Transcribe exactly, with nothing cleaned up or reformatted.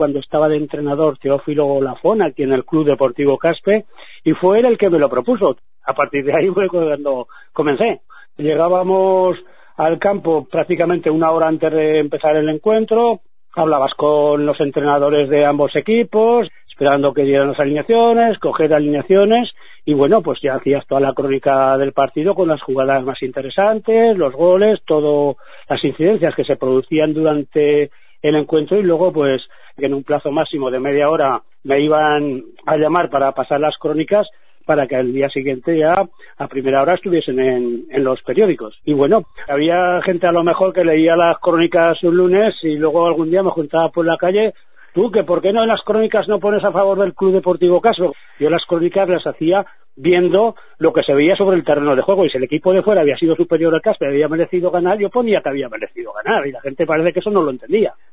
cuando estaba de entrenador Teófilo Lafón, aquí en el Club Deportivo Caspe, y fue él el que me lo propuso. A partir de ahí fue cuando comencé. Llegábamos al campo prácticamente una hora antes de empezar el encuentro, hablabas con los entrenadores de ambos equipos, esperando que dieran las alineaciones, coger alineaciones, y bueno, pues ya hacías toda la crónica del partido con las jugadas más interesantes, los goles, todo, las incidencias que se producían durante el encuentro, y luego pues en un plazo máximo de media hora me iban a llamar para pasar las crónicas para que al día siguiente ya a primera hora estuviesen en, en los periódicos. Y bueno, había gente a lo mejor que leía las crónicas un lunes y luego algún día me juntaba por la calle: tú, que por qué no en las crónicas no pones a favor del Club Deportivo Caspe. Yo las crónicas las hacía viendo lo que se veía sobre el terreno de juego, y si el equipo de fuera había sido superior al Caspe, había merecido ganar, yo ponía que había merecido ganar, y la gente parece que eso no lo entendía.